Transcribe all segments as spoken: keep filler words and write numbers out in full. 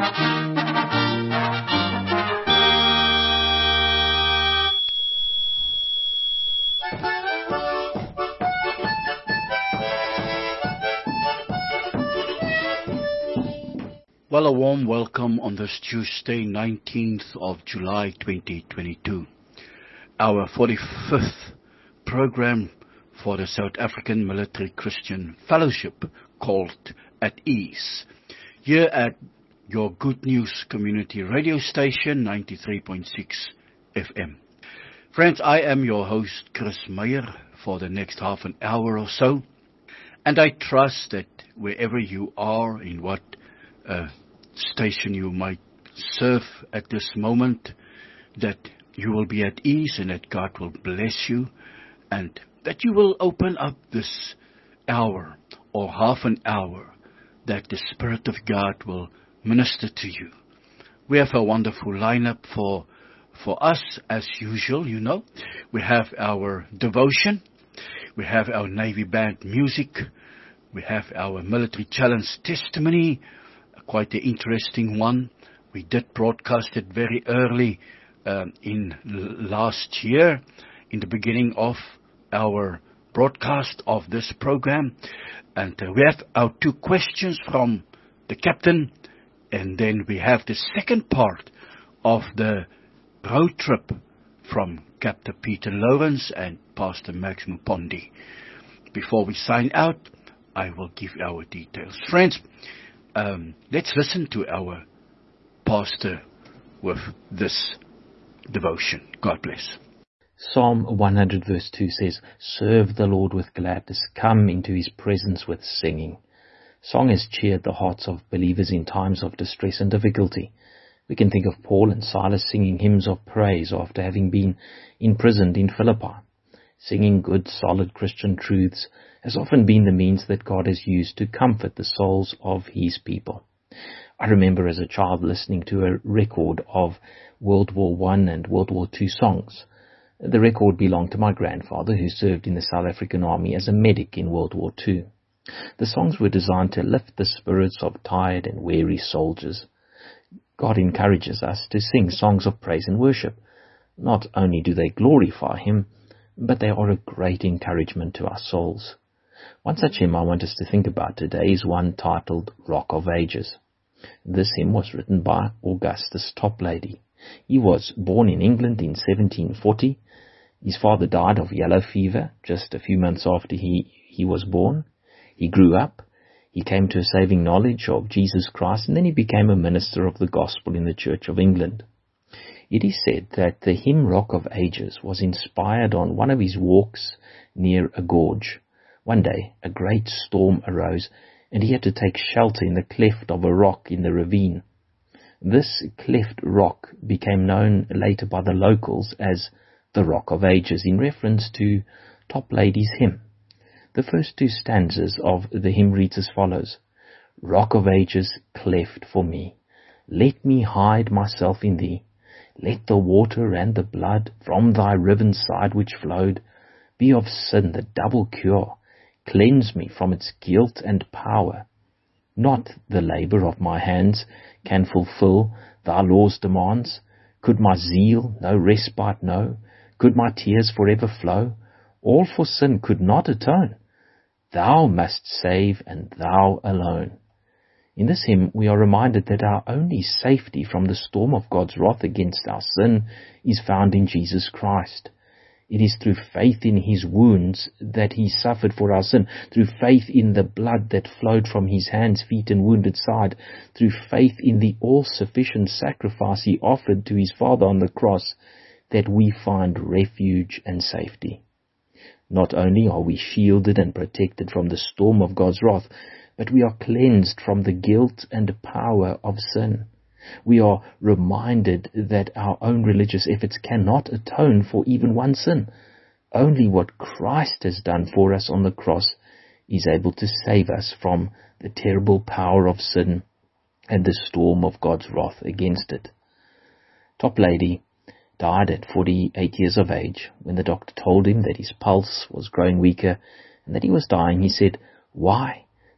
Well, a warm welcome on this Tuesday, nineteenth of July, twenty twenty-two. Our forty-fifth program for the South African Military Christian Fellowship, called At Ease, here at your Good News Community Radio Station, ninety-three point six F M. Friends, I am your host, Chris Meyer, for the next half an hour or so, and I trust that wherever you are, in what uh, station you might serve at this moment, that you will be at ease and that God will bless you, and that you will open up this hour or half an hour, that the Spirit of God will minister to you. We have a wonderful lineup for for us as usual, you know. We have our devotion, we have our Navy Band music, we have our Military Challenge testimony, quite an interesting one. We did broadcast it very early um, in l- last year, in the beginning of our broadcast of this program. And uh, we have our two questions from the captain, and then we have the second part of the road trip from Captain Peter Lawrence and Pastor Max Mupondi. Before we sign out, I will give our details. Friends, Um, let's listen to our pastor with this devotion. God bless. Psalm one hundred verse two says, "Serve the Lord with gladness, come into his presence with singing." Song has cheered the hearts of believers in times of distress and difficulty. We can think of Paul and Silas singing hymns of praise after having been imprisoned in Philippi. Singing good, solid Christian truths has often been the means that God has used to comfort the souls of his people. I remember as a child listening to a record of World War One and World War Two songs. The record belonged to my grandfather, who served in the South African Army as a medic in World War Two. The songs were designed to lift the spirits of tired and weary soldiers. God encourages us to sing songs of praise and worship. Not only do they glorify him, but they are a great encouragement to our souls. One such hymn I want us to think about today is one titled Rock of Ages. This hymn was written by Augustus Toplady. He was born in England in seventeen forty. His father died of yellow fever just a few months after he, he was born. He grew up. He came to a saving knowledge of Jesus Christ, and then he became a minister of the gospel in the Church of England. It is said that the hymn Rock of Ages was inspired on one of his walks near a gorge. One day, a great storm arose, and he had to take shelter in the cleft of a rock in the ravine. This cleft rock became known later by the locals as the Rock of Ages, in reference to Toplady's hymn. The first two stanzas of the hymn reads as follows: "Rock of Ages, cleft for me, let me hide myself in thee. Let the water and the blood from thy riven side which flowed be of sin the double cure. Cleanse me from its guilt and power. Not the labour of my hands can fulfil thy law's demands. Could my zeal no respite know? Could my tears forever flow? All for sin could not atone. Thou must save, and thou alone." In this hymn, we are reminded that our only safety from the storm of God's wrath against our sin is found in Jesus Christ. It is through faith in his wounds that he suffered for our sin, through faith in the blood that flowed from his hands, feet, and wounded side, through faith in the all-sufficient sacrifice he offered to his Father on the cross, that we find refuge and safety. Not only are we shielded and protected from the storm of God's wrath, but we are cleansed from the guilt and power of sin. We are reminded that our own religious efforts cannot atone for even one sin. Only what Christ has done for us on the cross is able to save us from the terrible power of sin and the storm of God's wrath against it. Toplady died at forty-eight years of age. When the doctor told him that his pulse was growing weaker and that he was dying, he said, "Why?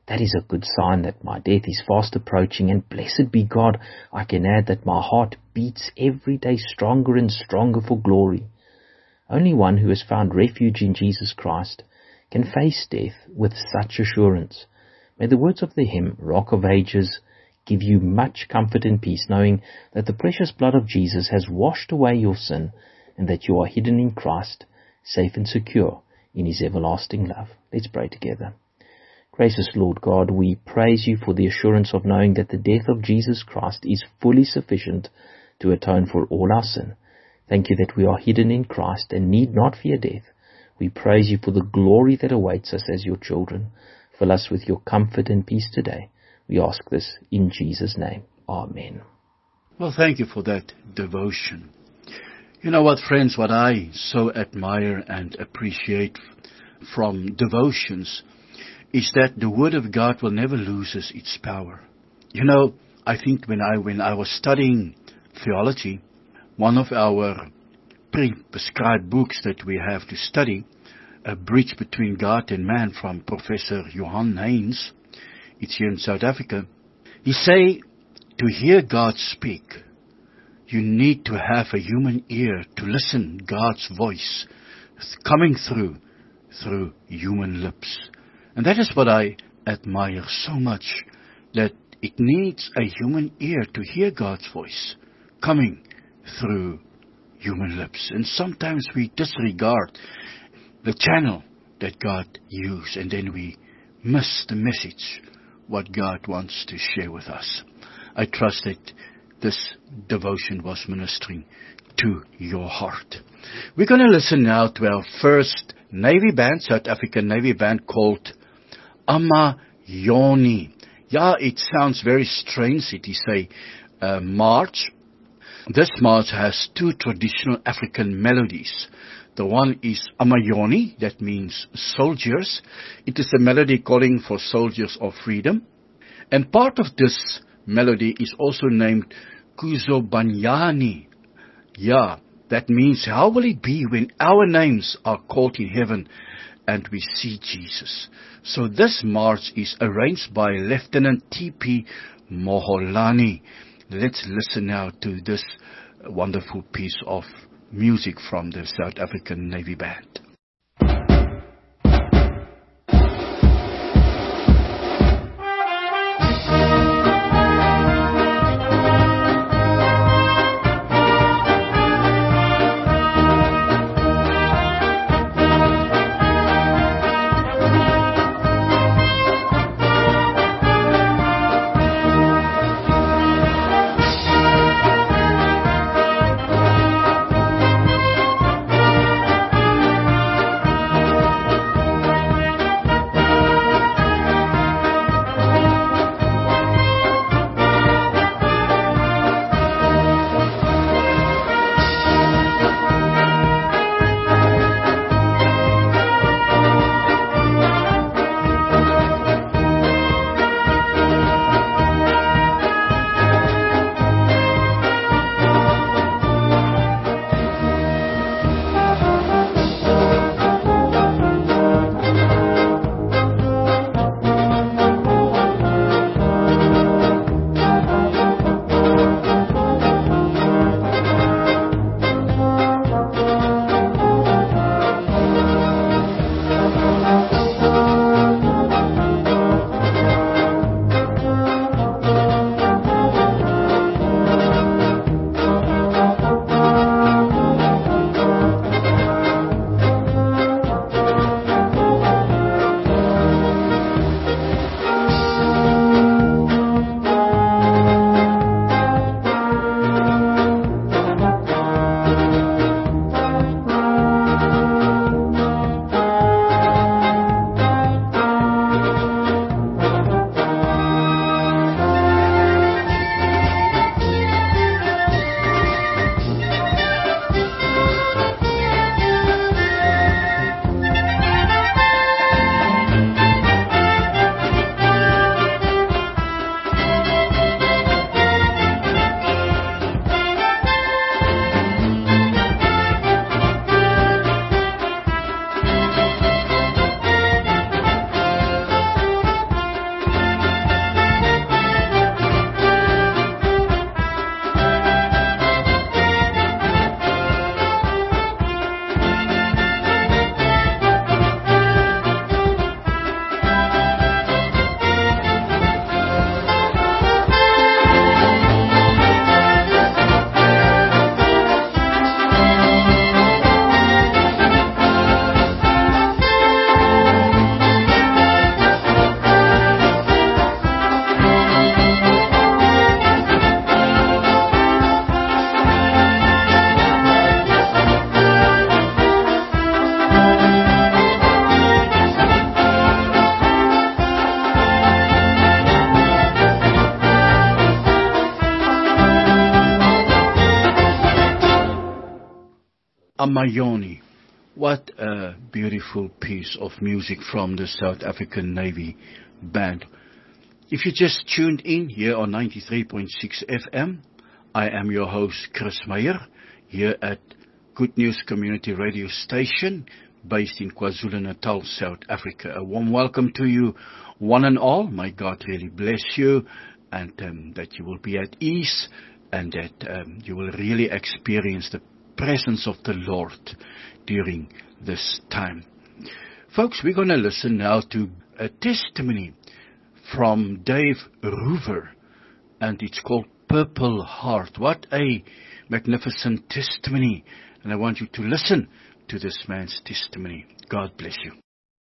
That is a good sign that my death is fast approaching, and blessed be God, I can add that my heart beats every day stronger and stronger for glory. Only one who has found refuge in Jesus Christ can face death with such assurance. May the words of the hymn, Rock of Ages, give you much comfort and peace, knowing that the precious blood of Jesus has washed away your sin, and that you are hidden in Christ, safe and secure in his everlasting love. Let's pray together. Gracious Lord God, we praise you for the assurance of knowing that the death of Jesus Christ is fully sufficient to atone for all our sin. Thank you that we are hidden in Christ and need not fear death. We praise you for the glory that awaits us as your children. Fill us with your comfort and peace today. We ask this in Jesus' name. Amen. Well, thank you for that devotion. You know what, friends, what I so admire and appreciate from devotions is that the Word of God will never lose its power. You know, I think when I when I was studying theology, one of our pre-prescribed books that we have to study, A Bridge Between God and Man from Professor Johan Haynes, it's here in South Africa, he say, to hear God speak, you need to have a human ear to listen God's voice coming through, through human lips. And that is what I admire so much, that it needs a human ear to hear God's voice coming through human lips. And sometimes we disregard the channel that God used, and then we miss the message, what God wants to share with us. I trust that this devotion was ministering to your heart. We're going to listen now to our first Navy band, South African Navy band called Amayoni. Yeah, it sounds very strange. It is a uh, march. This march has two traditional African melodies. The one is Amayoni, that means soldiers. It is a melody calling for soldiers of freedom. And part of this melody is also named Kuzobanyani. Yeah, that means how will it be when our names are called in heaven and we see Jesus. So this march is arranged by Lieutenant T P Moholani. Let's listen now to this wonderful piece of music from the South African Navy Band. Amayoni. What a beautiful piece of music from the South African Navy Band. If you just tuned in here on ninety-three point six F M, I am your host Chris Meyer here at Good News Community Radio Station based in KwaZulu-Natal, South Africa. A warm welcome to you one and all. May God really bless you, and um, that you will be at ease, and that um, you will really experience the presence of the Lord during this time. Folks, we're going to listen now to a testimony from Dave Roever, and it's called Purple Heart. What a magnificent testimony, and I want you to listen to this man's testimony. God bless you.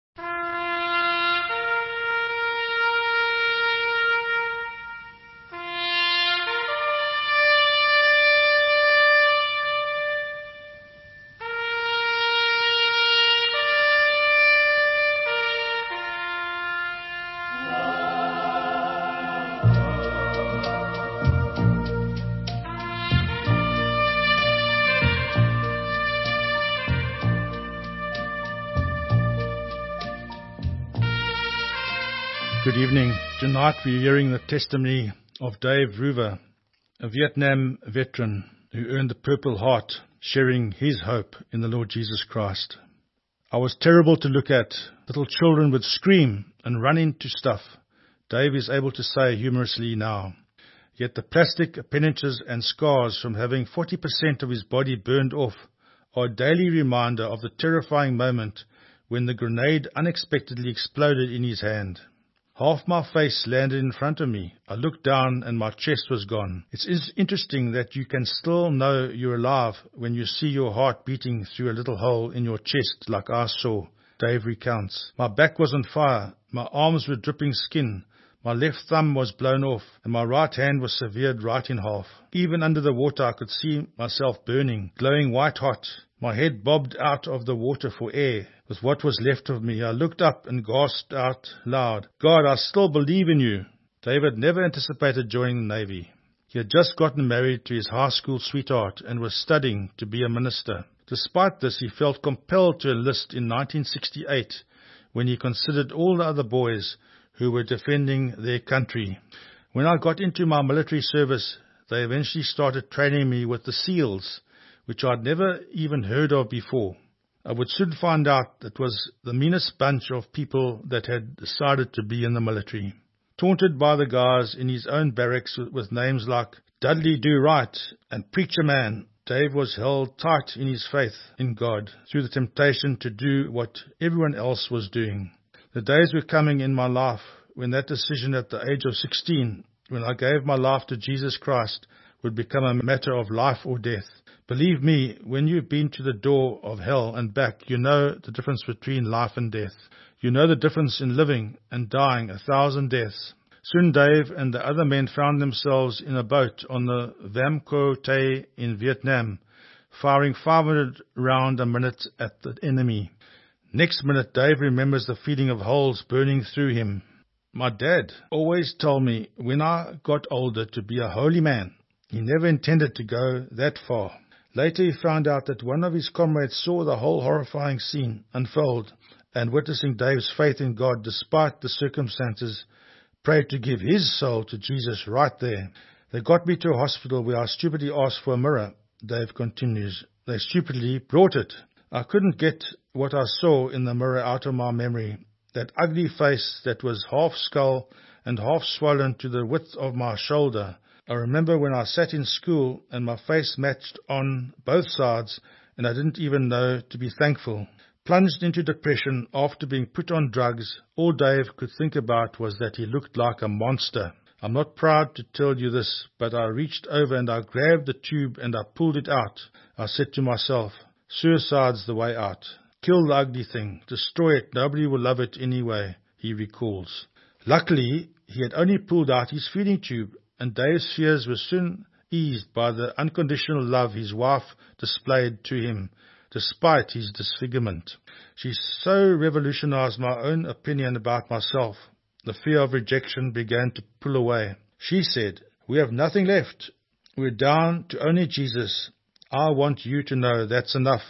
Good evening. Tonight we're hearing the testimony of Dave Roever, a Vietnam veteran who earned the Purple Heart, sharing his hope in the Lord Jesus Christ. I was terrible to look at. Little children would scream and run into stuff, Dave is able to say humorously now. Yet the plastic appendages and scars from having forty percent of his body burned off are a daily reminder of the terrifying moment when the grenade unexpectedly exploded in his hand. Half my face landed in front of me. I looked down and my chest was gone. It's interesting that you can still know you're alive when you see your heart beating through a little hole in your chest like I saw, Dave recounts. My back was on fire. My arms were dripping skin. My left thumb was blown off and my right hand was severed right in half. Even under the water I could see myself burning, glowing white hot. My head bobbed out of the water for air. With what was left of me, I looked up and gasped out loud, God, I still believe in you. David never anticipated joining the Navy. He had just gotten married to his high school sweetheart and was studying to be a minister. Despite this, he felt compelled to enlist in nineteen sixty-eight when he considered all the other boys who were defending their country. When I got into my military service, they eventually started training me with the SEALs, which I'd never even heard of before. I would soon find out it was the meanest bunch of people that had decided to be in the military. Taunted by the guys in his own barracks with names like Dudley Do Right and Preacher Man, Dave was held tight in his faith in God through the temptation to do what everyone else was doing. The days were coming in my life when that decision at the age of sixteen, when I gave my life to Jesus Christ, would become a matter of life or death. Believe me, when you've been to the door of hell and back, you know the difference between life and death. You know the difference in living and dying a thousand deaths. Soon Dave and the other men found themselves in a boat on the Vam Co Tay in Vietnam, firing five hundred rounds a minute at the enemy. Next minute, Dave remembers the feeling of holes burning through him. My dad always told me when I got older to be a holy man. He never intended to go that far. Later he found out that one of his comrades saw the whole horrifying scene unfold and, witnessing Dave's faith in God despite the circumstances, prayed to give his soul to Jesus right there. They got me to a hospital where I stupidly asked for a mirror, Dave continues. They stupidly brought it. I couldn't get what I saw in the mirror out of my memory. That ugly face that was half skull and half swollen to the width of my shoulder. I remember when I sat in school and my face matched on both sides and I didn't even know to be thankful. Plunged into depression after being put on drugs, all Dave could think about was that he looked like a monster. I'm not proud to tell you this, but I reached over and I grabbed the tube and I pulled it out. I said to myself, suicide's the way out. Kill the ugly thing. Destroy it. Nobody will love it anyway, he recalls. Luckily, he had only pulled out his feeding tube, and Dave's fears were soon eased by the unconditional love his wife displayed to him, despite his disfigurement. She so revolutionized my own opinion about myself. The fear of rejection began to pull away. She said, we have nothing left. We're down to only Jesus. I want you to know that's enough.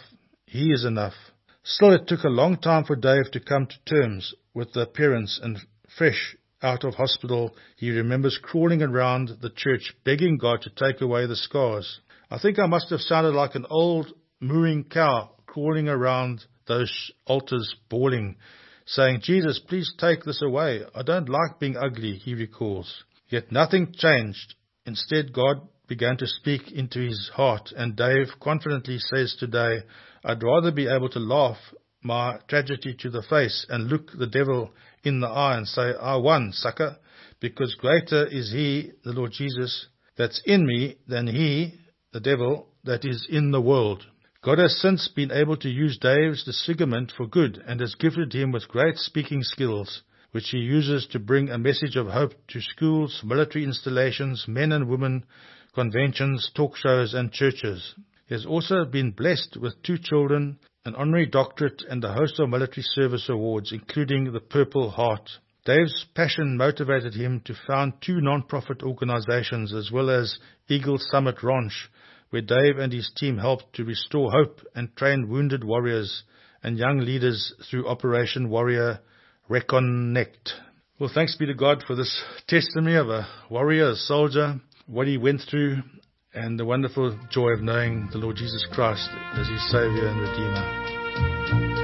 He is enough. Still, it took a long time for Dave to come to terms with the appearance, and fresh out of hospital, he remembers crawling around the church, begging God to take away the scars. I think I must have sounded like an old mooing cow crawling around those altars, bawling, saying, "Jesus, please take this away. I don't like being ugly," he recalls. Yet nothing changed. Instead, God began to speak into his heart, and Dave confidently says today, "I'd rather be able to laugh my tragedy to the face and look the devil in the eye and say, 'I won, sucker,' because greater is he, the Lord Jesus, that's in me than he, the devil, that is in the world." God has since been able to use Dave's disfigurement for good and has gifted him with great speaking skills, which he uses to bring a message of hope to schools, military installations, men and women, conventions, talk shows and churches. He has also been blessed with two children, an honorary doctorate and a host of military service awards, including the Purple Heart. Dave's passion motivated him to found two non-profit organizations as well as Eagle Summit Ranch, where Dave and his team helped to restore hope and train wounded warriors and young leaders through Operation Warrior Reconnect. Well, thanks be to God for this testimony of a warrior, a soldier, what he went through, and the wonderful joy of knowing the Lord Jesus Christ as his Savior and Redeemer.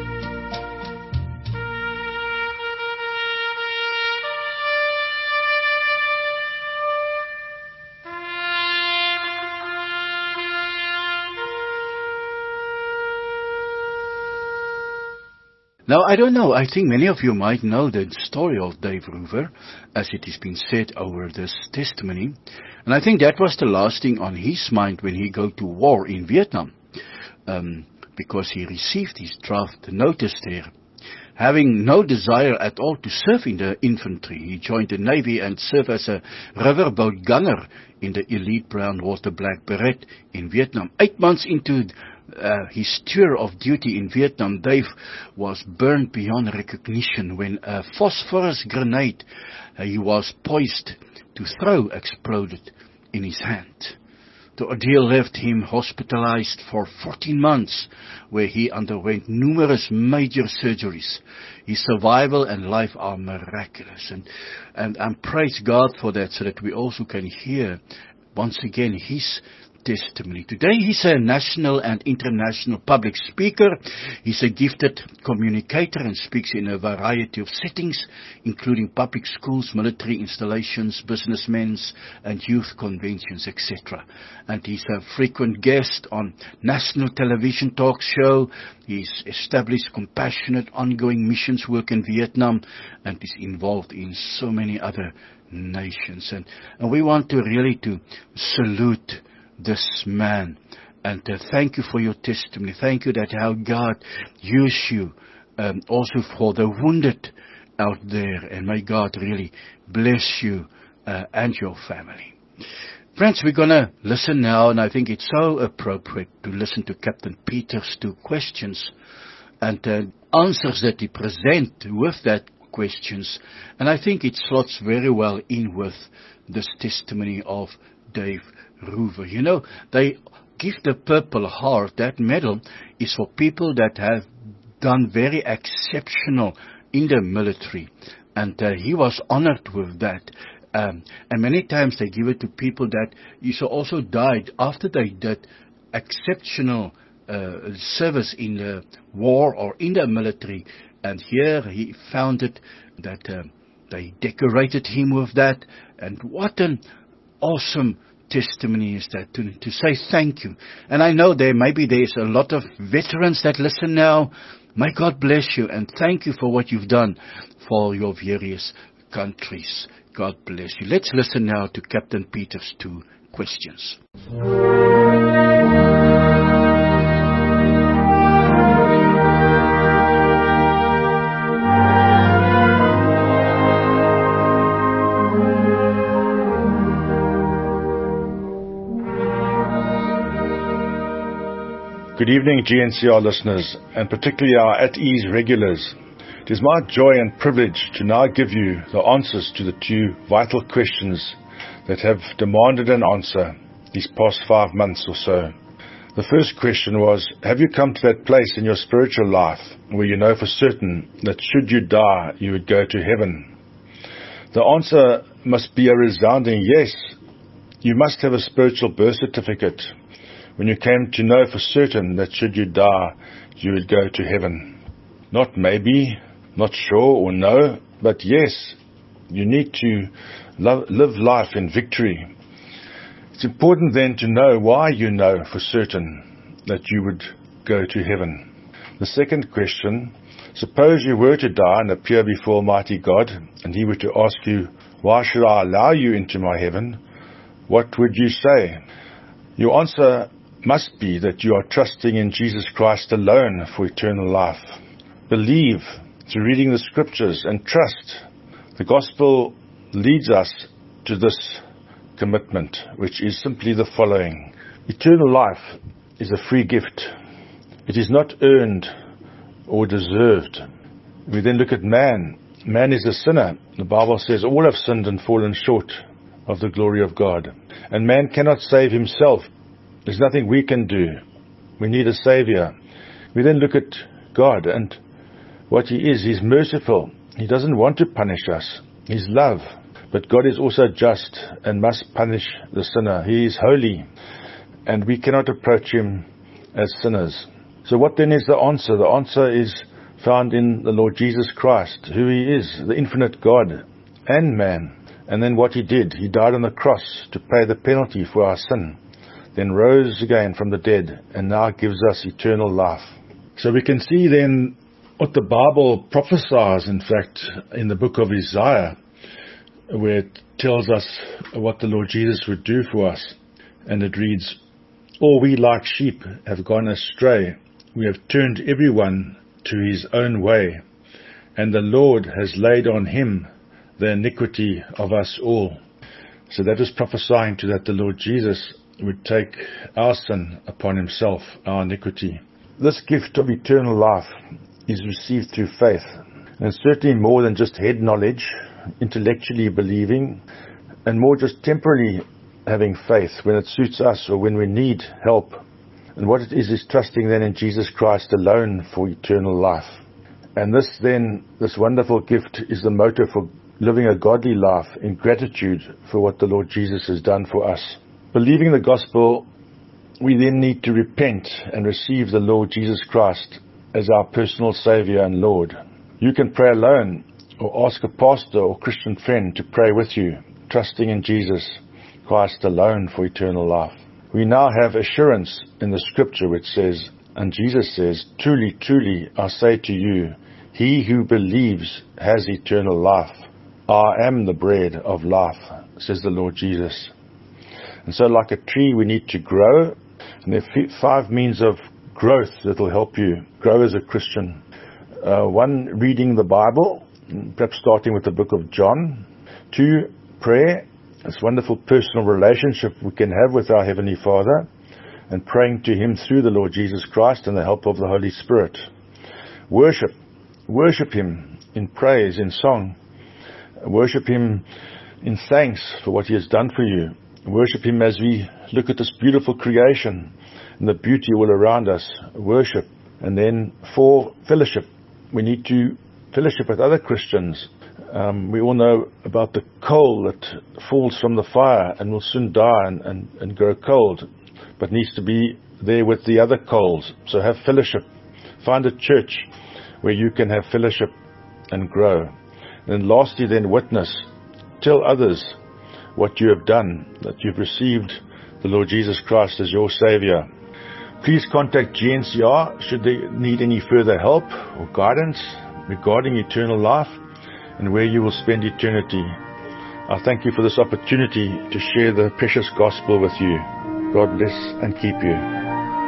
Now, I don't know, I think many of you might know the story of Dave Roever, as it has been said over this testimony. And I think that was the last thing on his mind when he go to war in Vietnam, um, because he received his draft notice there. Having no desire at all to serve in the infantry, he joined the Navy and served as a riverboat gunner in the elite brown water black beret in Vietnam. Eight months into Uh, his tour of duty in Vietnam, Dave was burned beyond recognition when a phosphorus grenade uh, he was poised to throw exploded in his hand. The ordeal left him hospitalized for fourteen months, where he underwent numerous major surgeries. His survival and life are miraculous, and, and, and praise God for that, so that we also can hear once again his testimony. Today he's a national and international public speaker. He's a gifted communicator and speaks in a variety of settings, including public schools, military installations, businessmen's and youth conventions, et cetera. And he's a frequent guest on national television talk show. He's established compassionate, ongoing missions work in Vietnam and is involved in so many other nations. And, and we want to really to salute this man, and uh, thank you for your testimony. Thank you that how God used you um, also for the wounded out there, and may God really bless you uh, and your family. Friends, we're going to listen now, and I think it's so appropriate to listen to Captain Peter's two questions and uh, answers that he present with that questions, and I think it slots very well in with this testimony of Dave Roever. You know, they give the Purple Heart. That medal is for people that have done very exceptional in the military, and uh, he was honored with that. Um, and many times they give it to people that also died after they did exceptional uh, service in the war or in the military. And here he found it that uh, they decorated him with that. And what an awesome testimony is that, to, to say thank you. And I know there maybe there's a lot of veterans that listen now. May God bless you and thank you for what you've done for your various countries. God bless you. Let's listen now to Captain Peter's two questions. Good evening, G N C R listeners, and particularly our At Ease regulars. It is my joy and privilege to now give you the answers to the two vital questions that have demanded an answer these past five months or so. The first question was, have you come to that place in your spiritual life where you know for certain that should you die, you would go to heaven? The answer must be a resounding yes. You must have a spiritual birth certificate when you came to know for certain that should you die, you would go to heaven. Not maybe, not sure or no, but yes, you need to love, live life in victory. It's important then to know why you know for certain that you would go to heaven. The second question, suppose you were to die and appear before Almighty God, and He were to ask you, why should I allow you into my heaven? What would you say? Your answer must be that you are trusting in Jesus Christ alone for eternal life. Believe through reading the Scriptures and trust. The Gospel leads us to this commitment, which is simply the following. Eternal life is a free gift. It is not earned or deserved. We then look at man. Man is a sinner. The Bible says all have sinned and fallen short of the glory of God. And man cannot save himself. There's nothing we can do. We need a Savior. We then look at God and what He is. He's merciful. He doesn't want to punish us. He's love. But God is also just and must punish the sinner. He is holy, and we cannot approach Him as sinners. So what then is the answer? The answer is found in the Lord Jesus Christ, who He is, the infinite God and man. And then what He did, He died on the cross to pay the penalty for our sin, then rose again from the dead, and now gives us eternal life. So we can see then what the Bible prophesies, in fact, in the book of Isaiah, where it tells us what the Lord Jesus would do for us. And it reads, all we like sheep have gone astray. We have turned everyone to his own way, and the Lord has laid on Him the iniquity of us all. So that is prophesying to that the Lord Jesus would take our sin upon Himself, our iniquity. This gift of eternal life is received through faith, and certainly more than just head knowledge, intellectually believing, and more just temporarily having faith when it suits us or when we need help. And what it is is trusting then in Jesus Christ alone for eternal life. And this then, this wonderful gift is the motive for living a godly life in gratitude for what the Lord Jesus has done for us. Believing the gospel, we then need to repent and receive the Lord Jesus Christ as our personal Savior and Lord. You can pray alone, or ask a pastor or Christian friend to pray with you, trusting in Jesus Christ alone for eternal life. We now have assurance in the Scripture which says, and Jesus says, truly, truly, I say to you, he who believes has eternal life. I am the bread of life, says the Lord Jesus. And so like a tree, we need to grow. And there are five means of growth that will help you grow as a Christian. Uh, one, reading the Bible, perhaps starting with the book of John. Two, prayer, this wonderful personal relationship we can have with our Heavenly Father, and praying to Him through the Lord Jesus Christ and the help of the Holy Spirit. Worship, worship Him in praise, in song. Worship Him in thanks for what He has done for you. Worship Him as we look at this beautiful creation and the beauty all around us. Worship. And then for fellowship, we need to fellowship with other Christians. Um, we all know about the coal that falls from the fire and will soon die and, and, and grow cold, but needs to be there with the other coals. So have fellowship. Find a church where you can have fellowship and grow. And then lastly, then witness. Tell others what you have done, that you've received the Lord Jesus Christ as your Savior. Please contact G N C R should they need any further help or guidance regarding eternal life and where you will spend eternity. I thank you for this opportunity to share the precious gospel with you. God bless and keep you.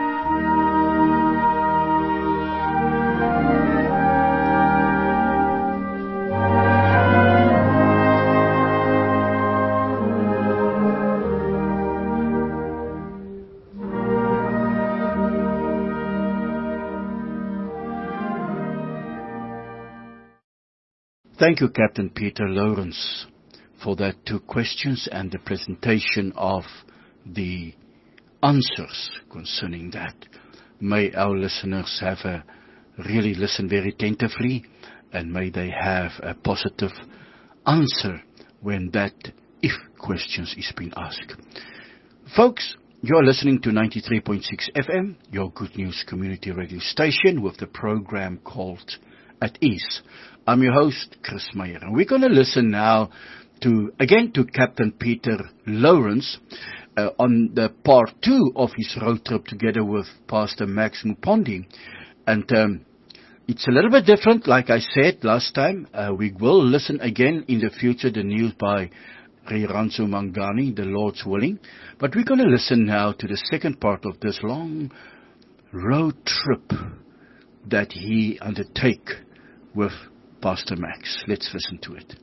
Thank you, Captain Peter Lawrence, for that two questions and the presentation of the answers concerning that. May our listeners have a really listen very attentively, and may they have a positive answer when that if questions is being asked. Folks, you're listening to ninety-three point six F M, your Good News Community Radio station, with the program called At Ease. I'm your host, Chris Meyer, and we're going to listen now to, again, to Captain Peter Lawrence uh, on the part two of his road trip together with Pastor Max Mupondi. And um, it's a little bit different, like I said last time. Uh, we will listen again in the future, the news by Riranzo Mangani, the Lord's willing. But we're going to listen now to the second part of this long road trip that he undertake with Pastor Max. Let's listen to it.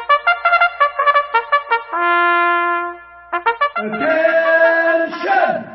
Attention!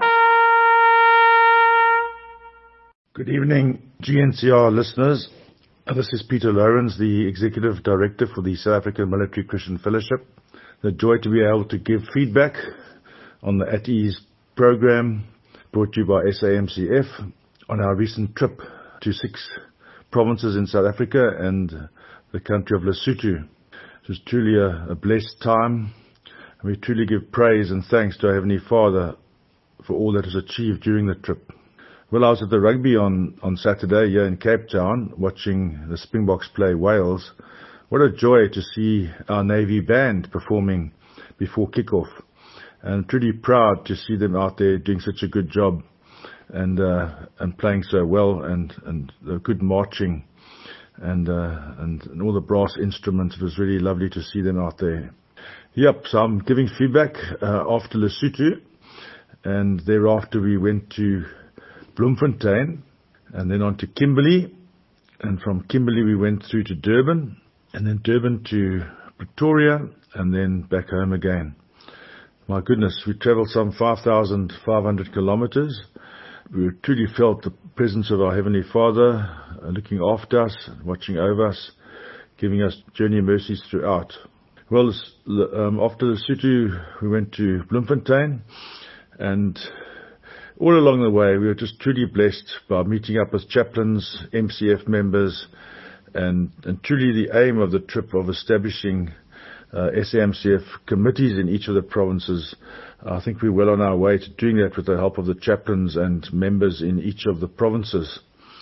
Good evening, G N C R listeners. This is Peter Lawrence, the Executive Director for the South African Military Christian Fellowship. The joy to be able to give feedback on the At Ease program brought to you by S A M C F on our recent trip to six provinces in South Africa and the country of Lesotho. It was truly a, a blessed time. And we truly give praise and thanks to our Heavenly Father for all that was achieved during the trip. Well, I was at the rugby on, on Saturday here in Cape Town, watching the Springboks play Wales. What a joy to see our Navy band performing before kickoff. And truly proud to see them out there doing such a good job and uh, and playing so well, and, and the good marching and, uh, and and all the brass instruments. It was really lovely to see them out there. Yep, so I'm giving feedback uh, after Lesotho, and thereafter we went to Bloemfontein and then on to Kimberley, and from Kimberley we went through to Durban, and then Durban to Pretoria, and then back home again. My goodness, we travelled some five thousand five hundred kilometers. We truly felt the presence of our Heavenly Father uh, looking after us, watching over us, giving us journey mercies throughout. Well, um, after Lesotho, we went to Bloemfontein, and all along the way, we were just truly blessed by meeting up with chaplains, M C F members, and, and truly the aim of the trip of establishing uh, S A M C F committees in each of the provinces. I think we're well on our way to doing that with the help of the chaplains and members in each of the provinces.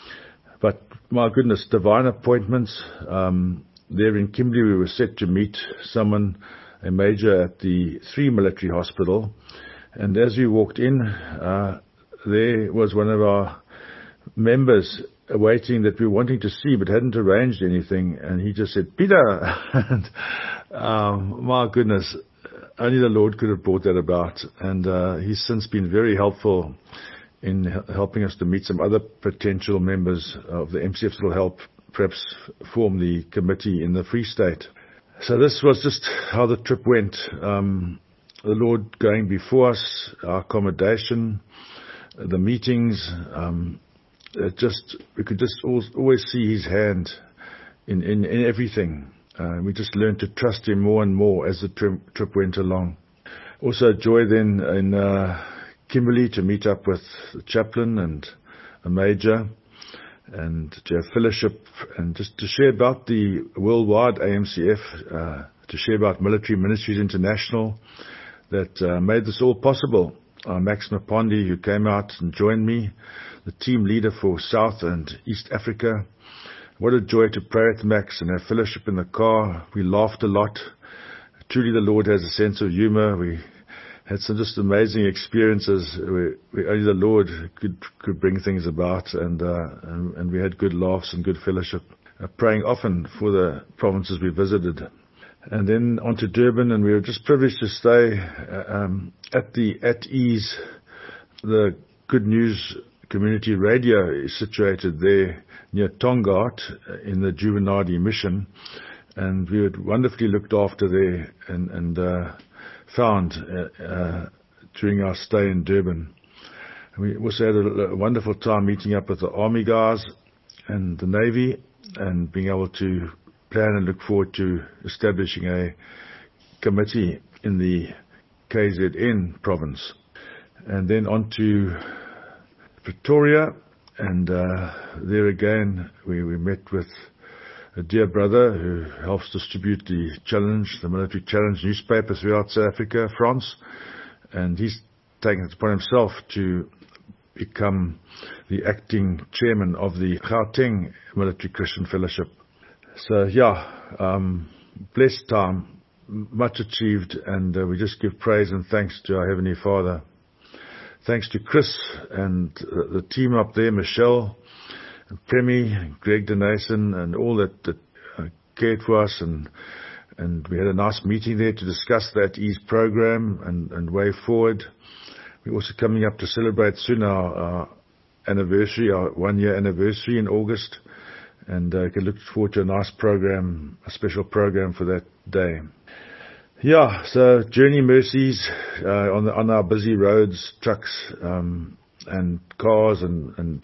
But my goodness, divine appointments. Um, there in Kimberley, we were set to meet someone, a major at the Three Military Hospital. And as we walked in, uh, there was one of our members waiting that we were wanting to see but hadn't arranged anything. And he just said, Peter! and, um, my goodness, only the Lord could have brought that about. And uh, he's since been very helpful in helping us to meet some other potential members of the M C F that will help perhaps form the committee in the Free State. So this was just how the trip went. Um, the Lord going before us, our accommodation, the meetings, um, it just we could just always see His hand in, in, in everything. Uh, we just learned to trust Him more and more as the trip, trip went along. Also joy then in uh, Kimberley to meet up with the chaplain and a major, and to have fellowship and just to share about the worldwide A M C F, uh, to share about Military Ministries International that uh, made this all possible. Uh, Max Mupondi, who came out and joined me, the team leader for South and East Africa. What a joy to pray with Max and have fellowship in the car. We laughed a lot. Truly the Lord has a sense of humor. We had some just amazing experiences where, where only the Lord could could bring things about, and uh, and, and we had good laughs and good fellowship. Uh, praying often for the provinces we visited. And then on to Durban, and we were just privileged to stay uh, um, at the At Ease. The Good News Community Radio is situated there near Tongaat in the Juvenadi Mission, and we were wonderfully looked after there and, and uh, found uh, uh, during our stay in Durban. And we also had a, a wonderful time meeting up with the Army guys and the Navy, and being able to plan and look forward to establishing a committee in the K Z N province. and then on to Pretoria, and uh, there again we, we met with a dear brother who helps distribute the Challenge, the Military Challenge newspaper throughout South Africa, France, and he's taken it upon himself to become the acting chairman of the Gauteng Military Christian Fellowship. So yeah, um, blessed time, much achieved, and uh, we just give praise and thanks to our Heavenly Father. Thanks to Chris and uh, the team up there, Michelle, and Premi, Greg Denason, and all that, that uh, cared for us, and and we had a nice meeting there to discuss that At Ease program and, and way forward. We're also coming up to celebrate soon our, our anniversary, our one-year anniversary in August, and uh, can look forward to a nice program, a special program for that day. Yeah, so journey mercies uh, on the, on our busy roads, trucks um, and cars, and and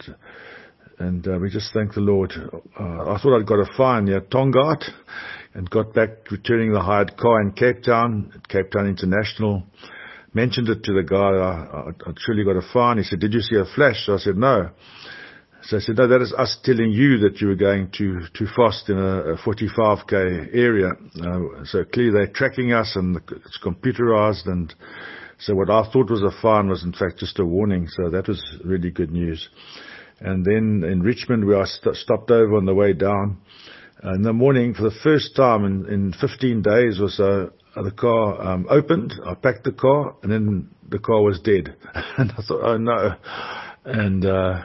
and uh, we just thank the Lord. Uh, I thought I'd got a fine near Tongaat, and got back returning the hired car in Cape Town, at Cape Town International. Mentioned it to the guy. I, I, I truly got a fine. He said, "Did you see a flash?" So I said, "No." So I said, "No, that is us telling you that you were going too too fast in a, a forty-five K area." Uh, so clearly they're tracking us, and it's computerized. And so what I thought was a fine was in fact just a warning. So that was really good news. And then in Richmond, where I st- stopped over on the way down, uh, in the morning, for the first time in, in fifteen days or so, uh, the car um, opened. I packed the car, and then the car was dead. And I thought, oh no. And, uh,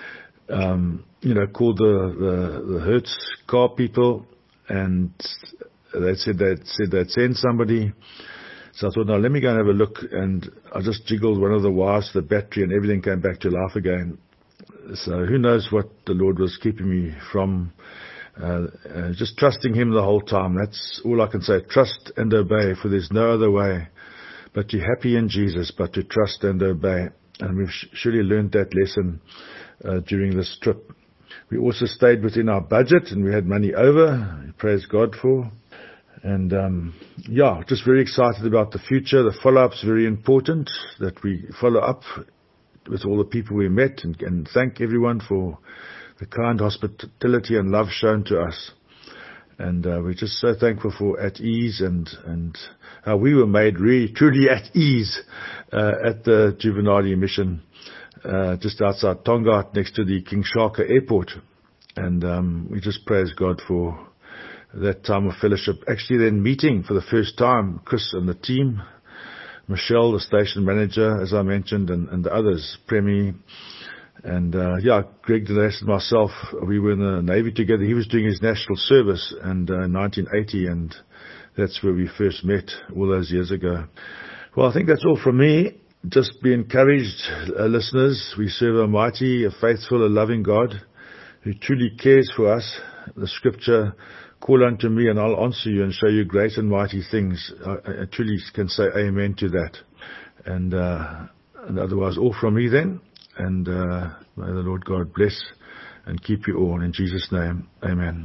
um, you know, called the, the, the Hertz car people, and they said they'd, said they'd send somebody. So I thought, no, let me go and have a look. And I just jiggled one of the wires to the battery, and everything came back to life again. So who knows what the Lord was keeping me from. Uh, uh, just trusting Him the whole time. That's all I can say. Trust and obey, for there's no other way but to be happy in Jesus, but to trust and obey. And we've sh- surely learned that lesson uh, during this trip. We also stayed within our budget, and we had money over. Praise God for. And um, yeah, just very excited about the future. The follow-up's very important, that we follow up with all the people we met, and, and thank everyone for the kind hospitality and love shown to us. And uh, we're just so thankful for At Ease, and and how we were made really truly at ease uh, at the Juvenile Mission, uh, just outside Tongaat, next to the King Shaka Airport. And um, we just praise God for that time of fellowship. Actually then meeting for the first time Chris and the team, Michelle, the station manager, as I mentioned, and, and the others, Premi, and uh, yeah, Greg Denace and myself, we were in the Navy together. He was doing his national service and uh, in nineteen eighty, and that's where we first met all those years ago. Well, I think that's all from me. Just be encouraged, uh, listeners. We serve a mighty, a faithful, a loving God who truly cares for us. The scripture, call unto me and I'll answer you and show you great and mighty things. I, I truly can say amen to that. And, uh, and otherwise, all from me then. And uh, may the Lord God bless and keep you all. In Jesus' name, amen.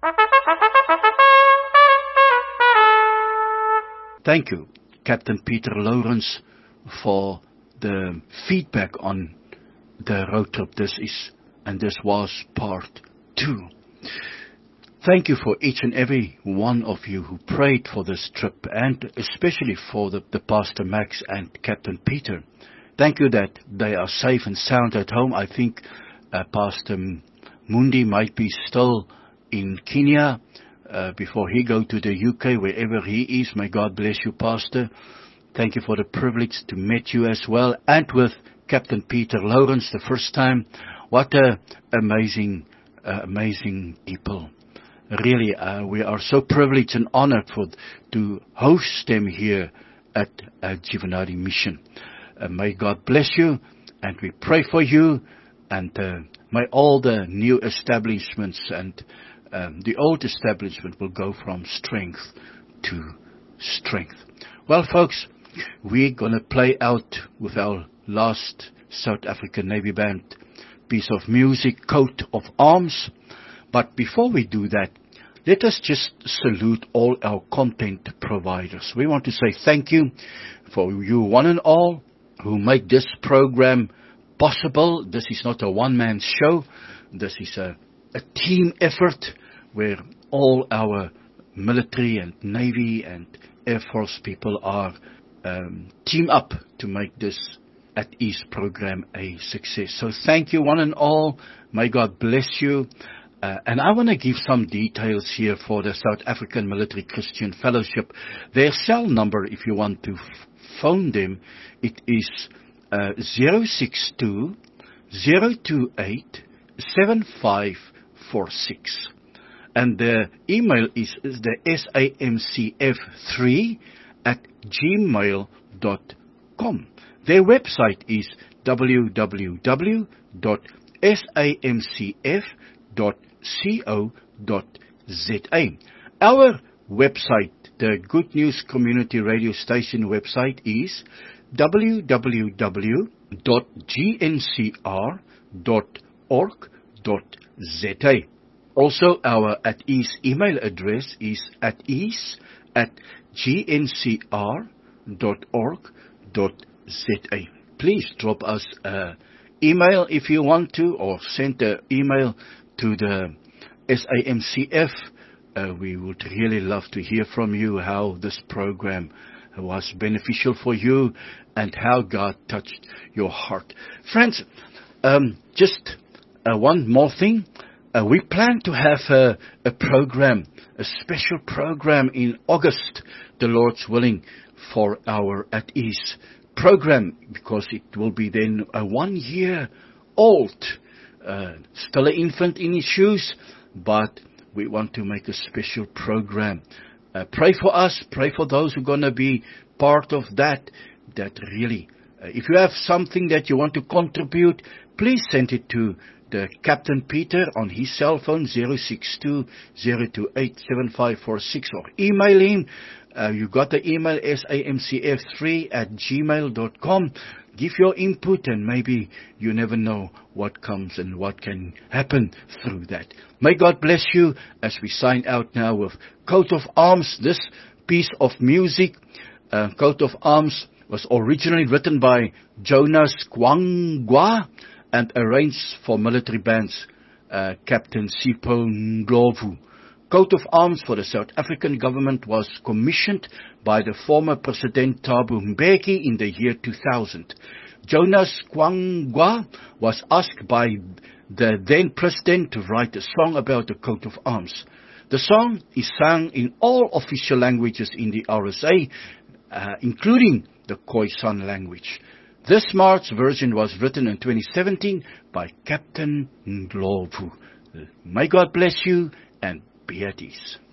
Thank you, Captain Peter Lawrence, for the feedback on the road trip. This is, and this was part two. Thank you for each and every one of you who prayed for this trip, and especially for the, the Pastor Max and Captain Peter. Thank you that they are safe and sound at home. I think uh, Pastor Mundi might be still in Kenya uh, before he go to the U K, wherever he is. May God bless you, Pastor. Thank you for the privilege to meet you as well, and with Captain Peter Lawrence the first time. What a amazing, uh, amazing people. Really, uh, we are so privileged and honored for to host them here at uh, Juvenile Mission. Uh, may God bless you, and we pray for you, and uh, may all the new establishments and um, the old establishment will go from strength to strength. Well, folks, we're going to play out with our last South African Navy Band piece of music, Coat of Arms. But before we do that, let us just salute all our content providers. We want to say thank you for you one and all who make this program possible. This is not a one-man show. This is a, a team effort where all our military and Navy and Air Force people are um, team up to make this At Ease program a success. So thank you one and all. May God bless you. Uh, and I want to give some details here for the South African Military Christian Fellowship. Their cell number, if you want to f- phone them, it is uh, zero six two, zero two eight, seven five four six. And the email is the S A M C F three at gmail dot com. Their website is w w w dot samcf dot co dot za. Our website, the Good News Community Radio Station website, is w w w dot g n c r dot org dot za. Also, our At Ease email address is at ease at g n c r dot org dot za. Please drop us an email if you want to, or send an email to the S A M C F. Uh, we would really love to hear from you how this program was beneficial for you and how God touched your heart. Friends, um, just uh, one more thing. Uh, we plan to have a, a program, a special program in August, the Lord's willing, for our At Ease program, because it will be then a one year old, uh, still an infant in his shoes, but we want to make a special program. Uh, pray for us, pray for those who are going to be part of that, that really, uh, if you have something that you want to contribute, please send it to the Captain Peter on his cell phone, zero six two, zero two eight, seven five four six, or email him. Uh, you got the email S A M C F three at gmail dot com. Give your input, and maybe you never know what comes and what can happen through that. May God bless you as we sign out now with Coat of Arms. This piece of music, uh, Coat of Arms, was originally written by Jonas Gwangwa and arranged for military bands, uh, Captain Sipho Ndlovu. Coat of Arms for the South African government was commissioned by the former President Thabo Mbeki in the year two thousand. Jonas Gwangwa was asked by the then president to write a song about the Coat of Arms. The song is sung in all official languages in the R S A, uh, including the Khoisan language. This March version was written in twenty seventeen by Captain Ndlovu. May God bless you and be at ease.